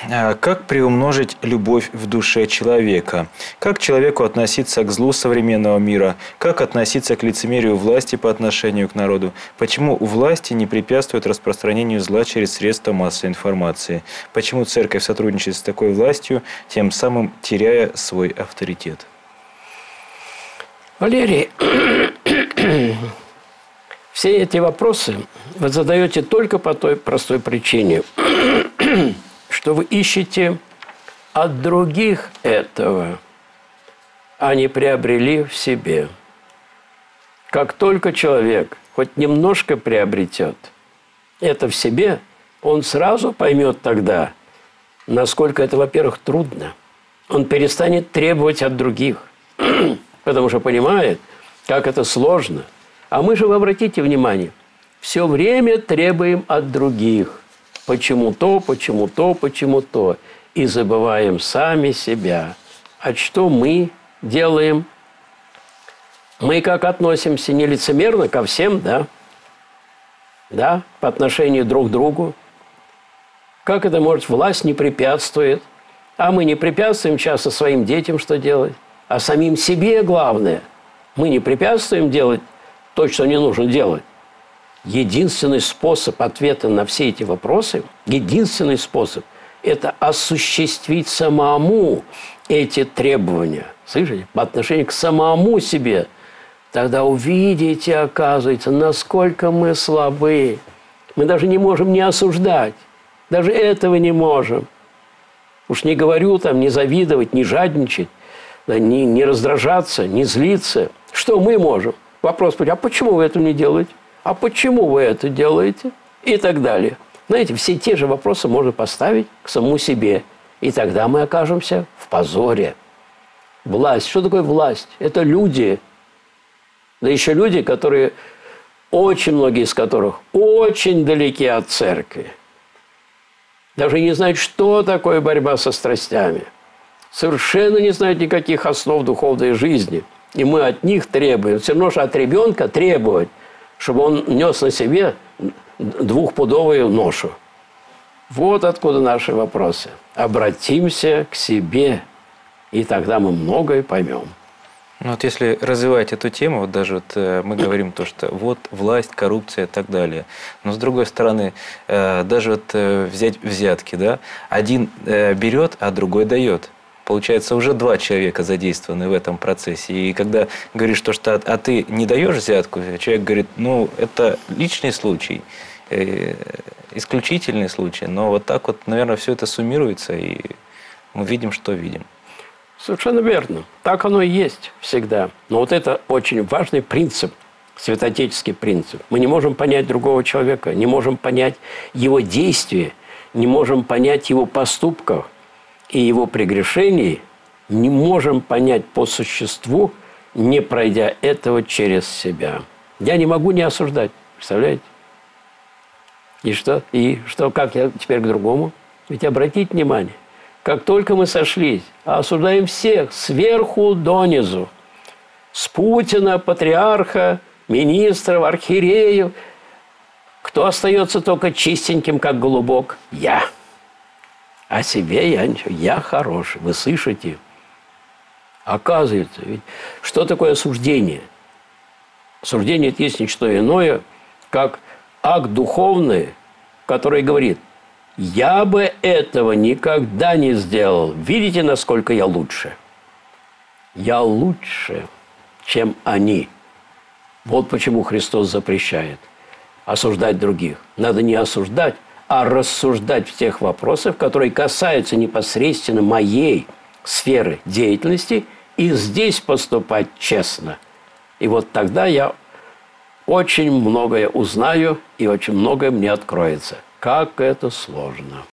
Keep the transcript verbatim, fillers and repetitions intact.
Как приумножить любовь в душе человека? Как человеку относиться к злу современного мира? Как относиться к лицемерию власти по отношению к народу? Почему власти не препятствуют распространению зла через средства массовой информации? Почему церковь сотрудничает с такой властью, тем самым теряя свой авторитет? Валерий, все эти вопросы вы задаете только по той простой причине, что вы ищете от других этого, а не приобрели в себе. Как только человек хоть немножко приобретет это в себе, он сразу поймет тогда, насколько это, во-первых, трудно. Он перестанет требовать от других, потому что понимает, как это сложно. А мы же, вы обратите внимание, все время требуем от других. Почему то, почему то, почему то. И забываем сами себя. А что мы делаем? Мы как относимся нелицемерно ко всем, да? Да, по отношению друг к другу. Как это может, власть не препятствует? А мы не препятствуем часто своим детям, что делать? А самим себе главное. Мы не препятствуем делать то, что не нужно делать. Единственный способ ответа на все эти вопросы, единственный способ – это осуществить самому эти требования. Слышите? По отношению к самому себе. Тогда увидите, оказывается, насколько мы слабы. Мы даже не можем не осуждать. Даже этого не можем. Уж не говорю там не завидовать, не жадничать, да, не, не раздражаться, не злиться. Что мы можем? Вопрос, а почему вы это не делаете? А почему вы это делаете? И так далее. Знаете, все те же вопросы можно поставить к самому себе. И тогда мы окажемся в позоре. Власть. Что такое власть? Это люди. Да еще люди, которые, очень многие из которых, очень далеки от церкви. Даже не знают, что такое борьба со страстями. Совершенно не знают никаких основ духовной жизни. И мы от них требуем. Все равно, что от ребенка требовать, чтобы он нес на себе двухпудовую ношу. Вот откуда наши вопросы. Обратимся к себе, и тогда мы многое поймем. Ну, вот если развивать эту тему, вот даже вот, э, мы говорим то, что вот власть, коррупция и так далее. Но с другой стороны, э, даже вот э, взять взятки, да, один э, берет, а другой дает. Получается, уже два человека задействованы в этом процессе. И когда говоришь, то, что а ты не даешь взятку, человек говорит, ну, это личный случай, э, исключительный случай. Но вот так вот, наверное, все это суммируется, и мы видим, что видим. Совершенно верно. Так оно и есть всегда. Но вот это очень важный принцип, святоотеческий принцип. Мы не можем понять другого человека, не можем понять его действия, не можем понять его поступков и его прегрешений, не можем понять по существу, не пройдя этого через себя. Я не могу не осуждать, представляете? И что? И что, как я теперь к другому? Ведь обратите внимание, как только мы сошлись, осуждаем всех сверху донизу, с Путина, патриарха, министров, архиереев, кто остается только чистеньким, как голубок? Я. О себе я ничего. Я хороший. Вы слышите? Оказывается, ведь что такое осуждение? Осуждение – это есть ничто иное, как акт духовный, который говорит, я бы этого никогда не сделал. Видите, насколько я лучше? Я лучше, чем они. Вот почему Христос запрещает осуждать других. Надо не осуждать, а рассуждать в тех вопросах, которые касаются непосредственно моей сферы деятельности, и здесь поступать честно. И вот тогда я очень многое узнаю, и очень многое мне откроется. Как это сложно.